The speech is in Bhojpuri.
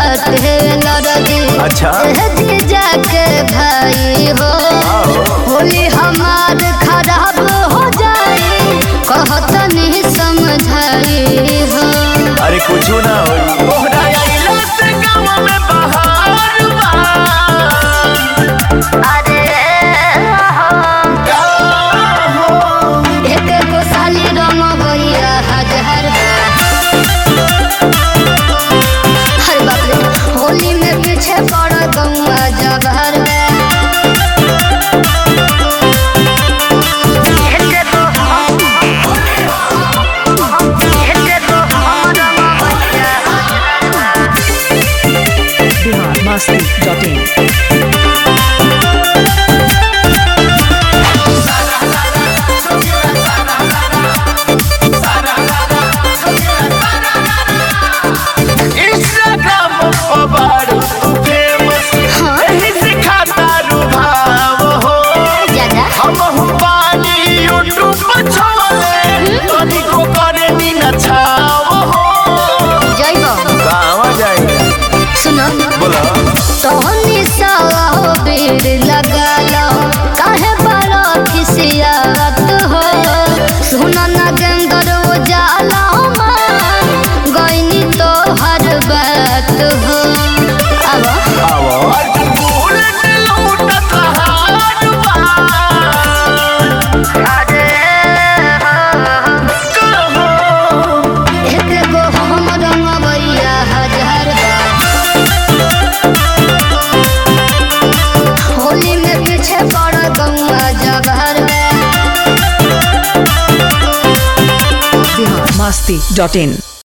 बाटे लड़दी। अच्छा जाके भाई हो होली हमार खराब हो जाए कहत नहीं समझाई हो। अरे कुछ ना हो से गाँव में बहार बा। अरे एक को साली रंग भैया हजार हर बाप रे होली में पीछे पड़ गौआ जबर Masti.in तोहनी सावा बेर लगा लो काहे बड़ा खिसियात हो। सुना ना गंदर उजाला मान गईनी तो हर बात हो। Masti.in